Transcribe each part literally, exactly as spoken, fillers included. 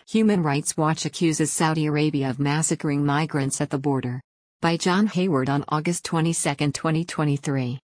Human Rights Watch accuses Saudi Arabia of massacring migrants at the border. By John Hayward on August twenty-second, twenty twenty-three.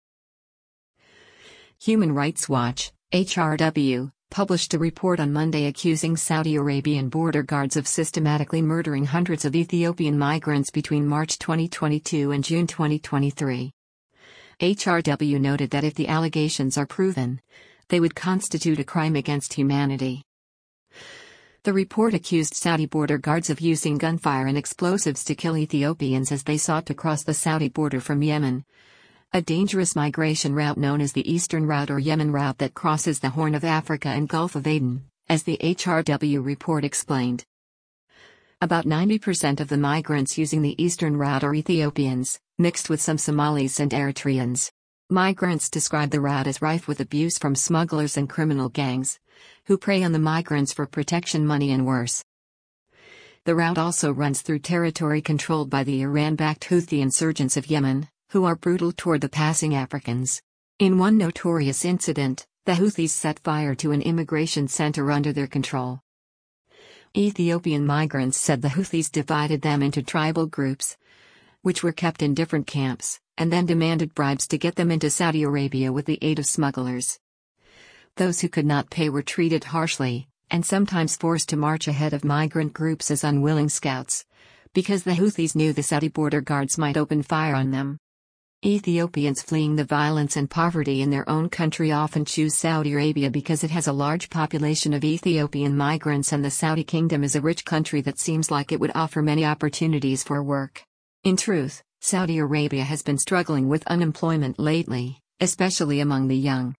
Human Rights Watch, H R W, published a report on Monday accusing Saudi Arabian border guards of systematically murdering hundreds of Ethiopian migrants between March twenty twenty-two and June twenty twenty-three. H R W noted that if the allegations are proven, they would constitute a crime against humanity. The report accused Saudi border guards of using gunfire and explosives to kill Ethiopians as they sought to cross the Saudi border from Yemen, a dangerous migration route known as the Eastern Route or Yemen Route that crosses the Horn of Africa and Gulf of Aden, as the H R W report explained. About ninety percent of the migrants using the Eastern Route are Ethiopians, mixed with some Somalis and Eritreans. Migrants describe the route as rife with abuse from smugglers and criminal gangs, who prey on the migrants for protection money and worse. The route also runs through territory controlled by the Iran-backed Houthi insurgents of Yemen, who are brutal toward the passing Africans. In one notorious incident, the Houthis set fire to an immigration center under their control. Ethiopian migrants said the Houthis divided them into tribal groups, which were kept in different camps, and then demanded bribes to get them into Saudi Arabia with the aid of smugglers. Those who could not pay were treated harshly, and sometimes forced to march ahead of migrant groups as unwilling scouts, because the Houthis knew the Saudi border guards might open fire on them. Ethiopians fleeing the violence and poverty in their own country often choose Saudi Arabia because it has a large population of Ethiopian migrants, and the Saudi kingdom is a rich country that seems like it would offer many opportunities for work. In truth, Saudi Arabia has been struggling with unemployment lately, especially among the young.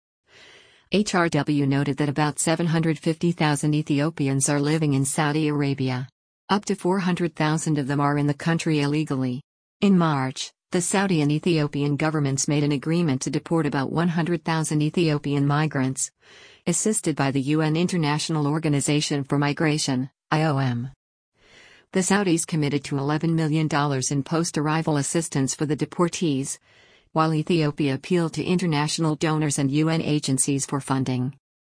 H R W noted that about seven hundred fifty thousand Ethiopians are living in Saudi Arabia. Up to four hundred thousand of them are in the country illegally. In March, the Saudi and Ethiopian governments made an agreement to deport about one hundred thousand Ethiopian migrants, assisted by the U N International Organization for Migration, I O M. The Saudis committed to eleven million dollars in post-arrival assistance for the deportees, while Ethiopia appealed to international donors and U N agencies for funding.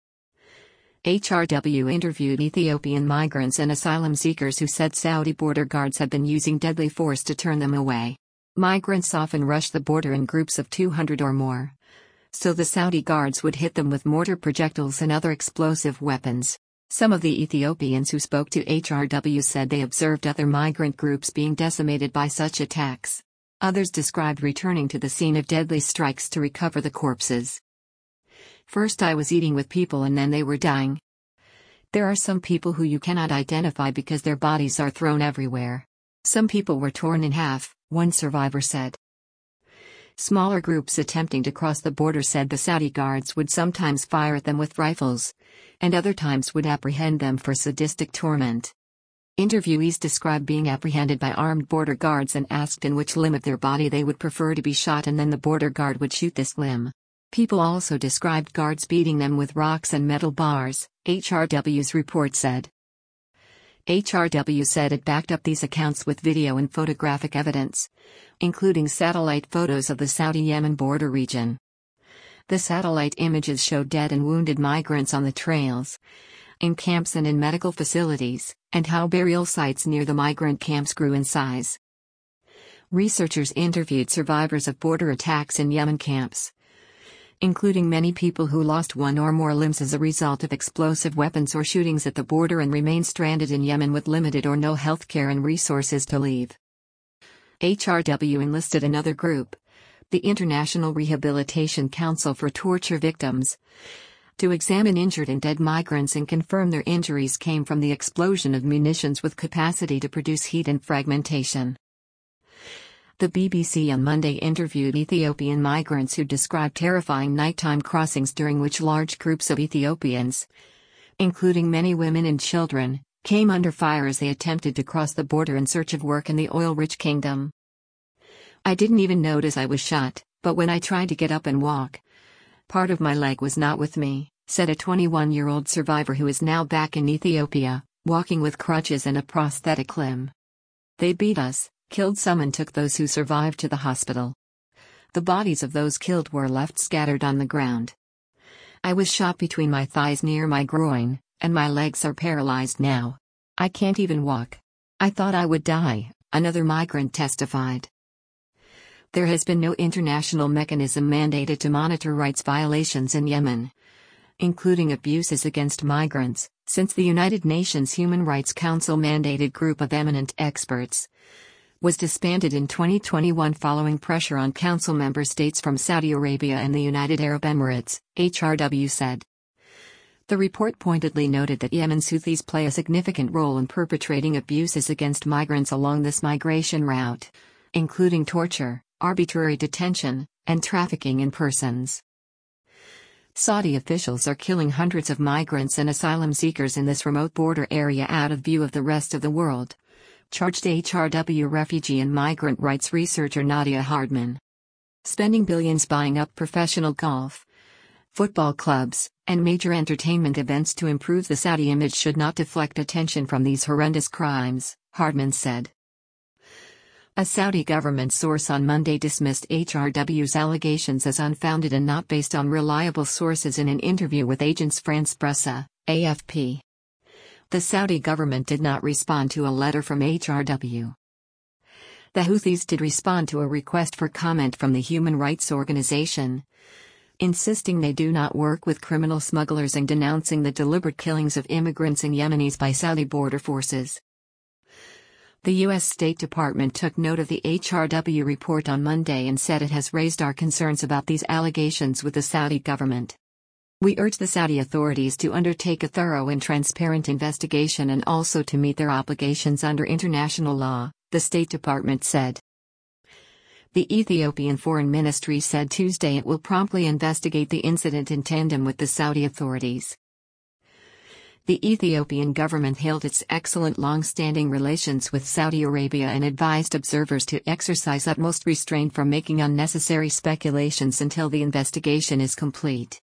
H R W interviewed Ethiopian migrants and asylum seekers who said Saudi border guards have been using deadly force to turn them away. Migrants often rush the border in groups of two hundred or more, so the Saudi guards would hit them with mortar projectiles and other explosive weapons. Some of the Ethiopians who spoke to H R W said they observed other migrant groups being decimated by such attacks. Others described returning to the scene of deadly strikes to recover the corpses. First I was eating with people and then they were dying. There are some people who you cannot identify because their bodies are thrown everywhere. Some people were torn in half, one survivor said. Smaller groups attempting to cross the border said the Saudi guards would sometimes fire at them with rifles, and other times would apprehend them for sadistic torment. Interviewees described being apprehended by armed border guards and asked in which limb of their body they would prefer to be shot, and then the border guard would shoot this limb. People also described guards beating them with rocks and metal bars, H R W's report said. H R W said it backed up these accounts with video and photographic evidence, including satellite photos of the Saudi-Yemen border region. The satellite images showed dead and wounded migrants on the trails, in camps and in medical facilities, and how burial sites near the migrant camps grew in size. Researchers interviewed survivors of border attacks in Yemen camps, including many people who lost one or more limbs as a result of explosive weapons or shootings at the border and remain stranded in Yemen with limited or no health care and resources to leave. H R W enlisted another group, the International Rehabilitation Council for Torture Victims, to examine injured and dead migrants and confirm their injuries came from the explosion of munitions with capacity to produce heat and fragmentation. The B B C on Monday interviewed Ethiopian migrants who described terrifying nighttime crossings during which large groups of Ethiopians, including many women and children, came under fire as they attempted to cross the border in search of work in the oil-rich kingdom. I didn't even notice I was shot, but when I tried to get up and walk, part of my leg was not with me, said a twenty-one-year-old survivor who is now back in Ethiopia, walking with crutches and a prosthetic limb. They beat us, killed some and took those who survived to the hospital. The bodies of those killed were left scattered on the ground. I was shot between my thighs near my groin, and my legs are paralyzed now. I can't even walk. I thought I would die, another migrant testified. There has been no international mechanism mandated to monitor rights violations in Yemen, including abuses against migrants, since the United Nations Human Rights Council mandated group of eminent experts was disbanded in twenty twenty-one following pressure on council member states from Saudi Arabia and the United Arab Emirates, H R W said. The report pointedly noted that Yemen's Houthis play a significant role in perpetrating abuses against migrants along this migration route, including torture, arbitrary detention, and trafficking in persons. Saudi officials are killing hundreds of migrants and asylum seekers in this remote border area out of view of the rest of the world, charged H R W refugee and migrant rights researcher Nadia Hardman. Spending billions buying up professional golf, football clubs, and major entertainment events to improve the Saudi image should not deflect attention from these horrendous crimes, Hardman said. A Saudi government source on Monday dismissed H R W's allegations as unfounded and not based on reliable sources in an interview with Agence France-Presse, A F P. The Saudi government did not respond to a letter from H R W. The Houthis did respond to a request for comment from the human rights organization, insisting they do not work with criminal smugglers and denouncing the deliberate killings of immigrants and Yemenis by Saudi border forces. The U S State Department took note of the H R W report on Monday and said it has raised our concerns about these allegations with the Saudi government. We urge the Saudi authorities to undertake a thorough and transparent investigation and also to meet their obligations under international law, the State Department said. The Ethiopian Foreign Ministry said Tuesday it will promptly investigate the incident in tandem with the Saudi authorities. The Ethiopian government hailed its excellent long-standing relations with Saudi Arabia and advised observers to exercise utmost restraint from making unnecessary speculations until the investigation is complete.